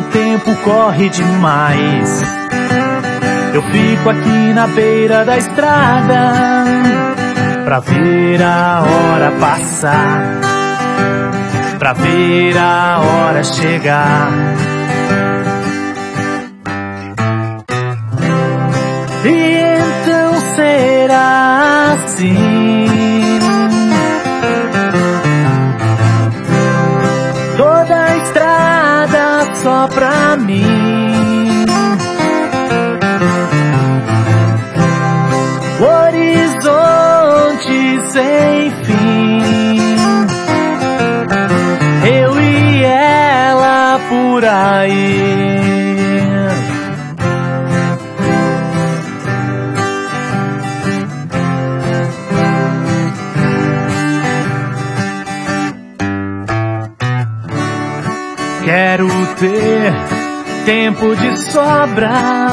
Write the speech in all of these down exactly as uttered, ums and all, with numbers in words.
tempo corre demais. Eu fico aqui na beira da estrada pra ver a hora passar, pra ver a hora chegar. E então será assim, toda a estrada só pra mim, o horizonte sem fim, eu e ela por aí. Quero ter tempo de sobra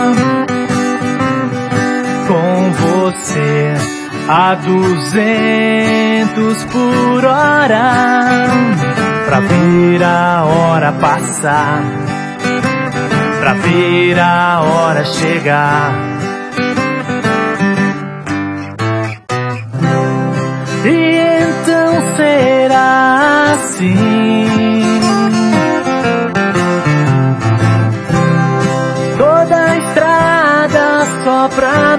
com você a duzentos por hora, pra ver a hora passar, pra ver a hora chegar. E então será assim, toda a estrada só pra